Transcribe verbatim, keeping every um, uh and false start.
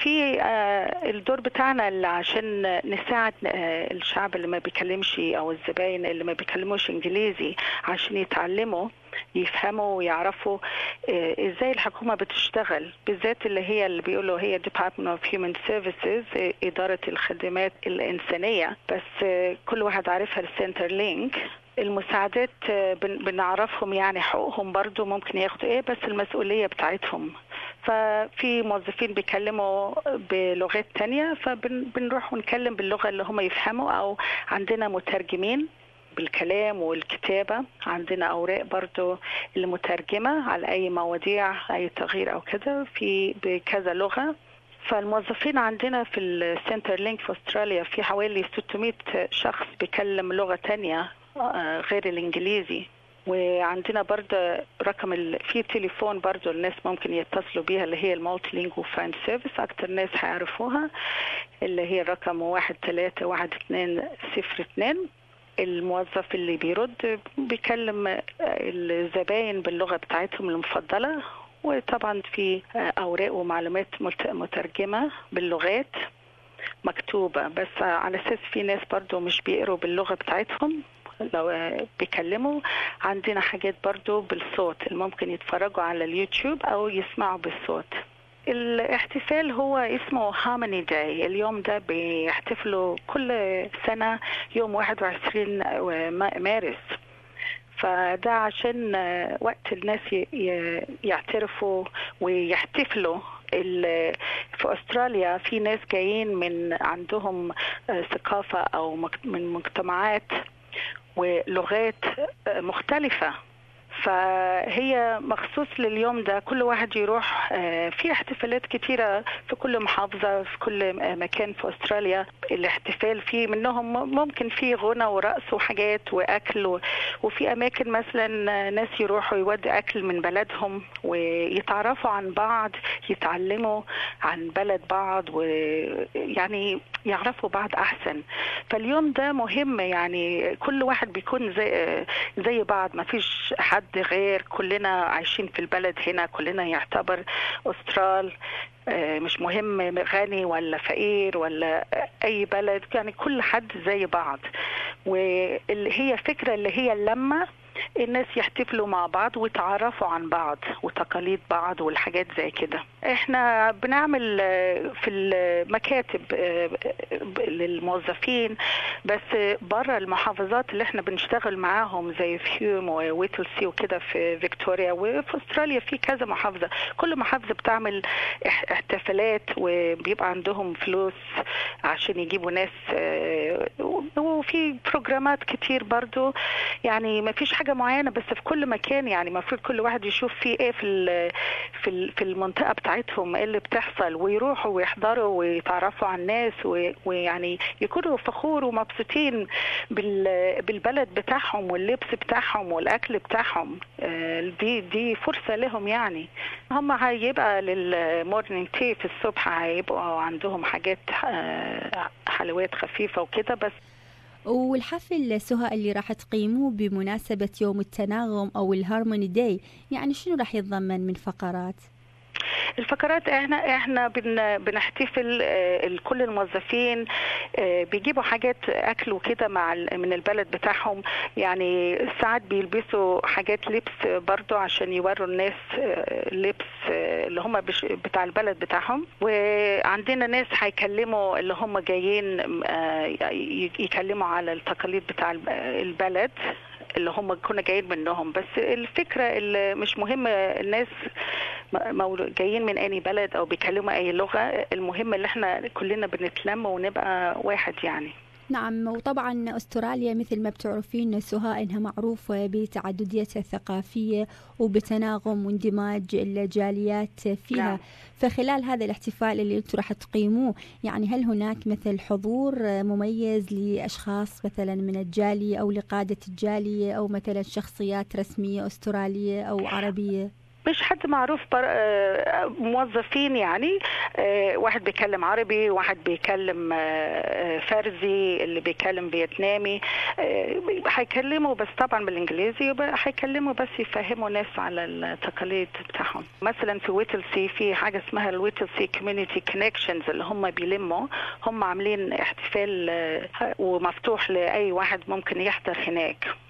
في الدور بتاعنا اللي عشان نساعد الشعب اللي ما بيكلمش أو الزباين اللي ما بيكلموش إنجليزي عشان يتعلموا يفهموا ويعرفوا ازاي الحكومة بتشتغل، بالذات اللي هي اللي بيقولوا هي Department of Human Services، إدارة الخدمات الإنسانية، بس كل واحد عارفها السنتر لينك. المساعدات بنعرفهم يعني حقوقهم برضو ممكن ياخدوا ايه، بس المسؤولية بتاعتهم. ففي موظفين بيكلموا بلغات تانية فبنروح ونكلم باللغة اللي هم يفهموا، او عندنا مترجمين بالكلام والكتابة، عندنا أوراق برضو المترجمة على أي مواضيع أي تغيير أو كذا في بكذا لغة. فالموظفين عندنا في السنتر لينك في أستراليا في حوالي ستمائة شخص بيكلم لغة تانية غير الإنجليزي. وعندنا برضه رقم ال... في تليفون برضه الناس ممكن يتصلوا بيها اللي هي المالتي لينجو فان سيرفيس، أكتر ناس هيعرفوها، اللي هي الرقم واحد ثلاثة واحد اثنين صفر اثنين. الموظف اللي بيرد بيكلم الزباين باللغة بتاعتهم المفضلة، وطبعا في أوراق ومعلومات مترجمة باللغات مكتوبة، بس على أساس في ناس برضو مش بيقروا باللغة بتاعتهم لو بيكلموا. عندنا حاجات برضو بالصوت اللي ممكن يتفرجوا على اليوتيوب أو يسمعوا بالصوت. الاحتفال هو اسمه هارموني داي. اليوم ده بيحتفلوا كل سنة يوم واحد وعشرين مارس، فده عشان وقت الناس يعترفوا ويحتفلوا. في أستراليا في ناس جايين من عندهم ثقافة أو من مجتمعات ولغات مختلفة، فهي مخصوص لليوم ده. كل واحد يروح في احتفالات كتيرة في كل محافظة في كل مكان في أستراليا. الاحتفال فيه منهم ممكن فيه غنى ورقص وحاجات وأكل، وفي أماكن مثلا ناس يروحوا يودوا أكل من بلدهم ويتعرفوا عن بعض، يتعلموا عن بلد بعض ويعني يعرفوا بعض أحسن. فاليوم ده مهم، يعني كل واحد بيكون زي, زي بعض، ما فيش حد غير، كلنا عايشين في البلد هنا، كلنا يعتبر أسترال، مش مهم غني ولا فقير ولا أي بلد، يعني كل حد زي بعض. واللي هي فكرة اللي هي اللمة، الناس يحتفلوا مع بعض ويتعرفوا عن بعض وتقاليد بعض والحاجات زي كده. احنا بنعمل في المكاتب للموظفين، بس برا المحافظات اللي احنا بنشتغل معاهم زي فيوم وويتلسي وكده في فيكتوريا، وفي استراليا في كذا محافظة، كل محافظة بتعمل احتفالات وبيبقى عندهم فلوس عشان يجيبوا ناس، وفي بروجرامات كتير برضو. يعني ما فيش حاجة معينة، بس في كل مكان يعني مفروض كل واحد يشوف فيه ايه في في في المنطقة بتاعتهم ايه اللي بتحصل، ويروحوا ويحضروا ويتعرفوا على الناس، ويعني يكونوا فخور ومبسوطين بالبلد بتاعهم واللبس بتاعهم والاكل بتاعهم. دي دي فرصة لهم، يعني هم هيبقى للمورنينج تي في الصبح هيبقوا عندهم حاجات حلويات خفيفة وكده بس. والحفل سهى اللي راح تقيموه بمناسبة يوم التناغم أو الهارموني داي، يعني شنو راح يتضمن من فقرات؟ الفقرات احنا احنا بن بنحتفل، كل الموظفين بيجيبوا حاجات اكل وكده مع من البلد بتاعهم، يعني ساعات بيلبسوا حاجات لبس برضو عشان يوروا الناس لبس اللي هم بتاع البلد بتاعهم. وعندنا ناس هيكلموا اللي هم جايين يكلموا على التقاليد بتاع البلد اللي هم كنا جايين منهم. بس الفكرة اللي مش مهمة الناس جايين من أي بلد أو بيكلموا أي لغة، المهم اللي احنا كلنا بنتلم ونبقى واحد يعني. نعم، وطبعا أستراليا مثل ما بتعرفين سهى إنها معروفة بتعدديتها الثقافية وبتناغم واندماج الجاليات فيها. نعم. فخلال هذا الاحتفال اللي انتم راح تقيموه، يعني هل هناك مثل حضور مميز لأشخاص مثلا من الجالية أو لقادة الجالية أو مثلا شخصيات رسمية أسترالية أو عربية؟ مش حد معروف، موظفين يعني، واحد بيكلم عربي، واحد بيكلم فارسي، اللي بيكلم فيتنامي، هيكلموا بس طبعا بالانجليزي، هيكلموا بس يفهموا ناس على التقاليد بتاعهم. مثلا في ويتلسي في حاجه اسمها الويتلسي كوميونيتي كونكشنز، اللي هم بيلموا، هم عاملين احتفال ومفتوح لاي واحد ممكن يحضر هناك.